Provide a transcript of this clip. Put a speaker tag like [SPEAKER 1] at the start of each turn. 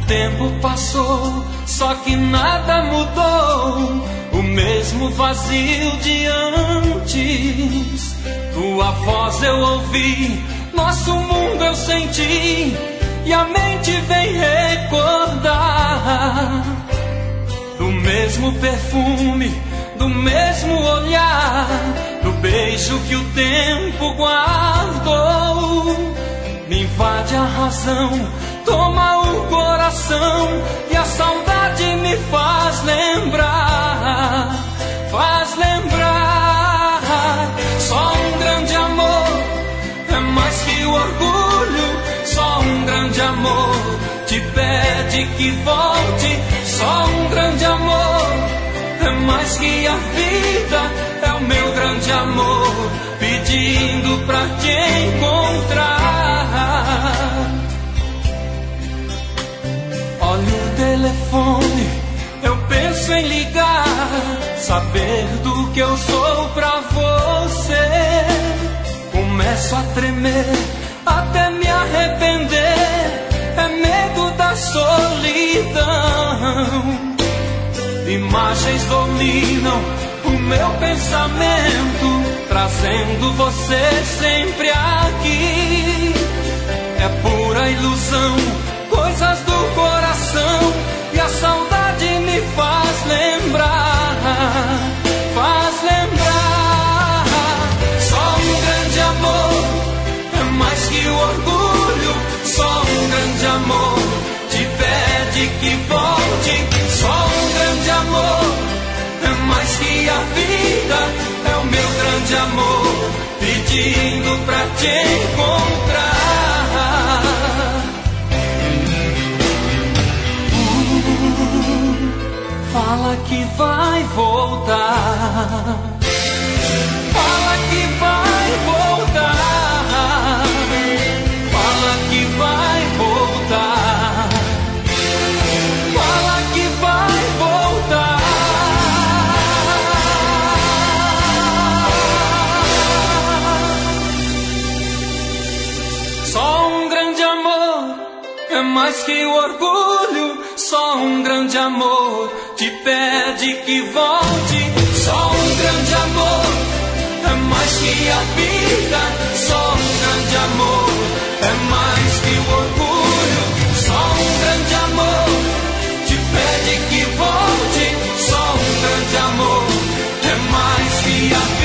[SPEAKER 1] tempo passou, só que nada mudou. O mesmo vazio de antes. Tua voz eu ouvi, nosso mundo eu senti, e a mente vem recordar do mesmo perfume, do mesmo olhar, do beijo que o tempo guardou. Me invade a razão, toma o coração, e a saudade me faz lembrar, faz lembrar. Só um grande amor é mais que o orgulho, só um grande amor te pede que volte. Só um grande amor é mais que a vida, é o meu grande amor pedindo pra te encontrar. Olha o telefone, eu penso em ligar, saber do que eu sou pra você. Começo a tremer, até me arrepender, é medo da solidão. Imagens dominam o meu pensamento, trazendo você sempre aqui. É pura ilusão, coisas do coração, e a saudade me faz lembrar, faz lembrar. Só um grande amor é mais que o orgulho, só um grande amor te pede que volte. Só um grande amor é mais que a vida, é o meu grande amor pedindo pra te encontrar. Fala que vai voltar, fala que vai voltar, fala que vai voltar, fala que vai voltar. Só um grande amor é mais que o orgulho, só um grande amor te pede que volte. Só um grande amor é mais que a vida, só um grande amor é mais que o orgulho. Só um grande amor te pede que volte. Só um grande amor é mais que a vida.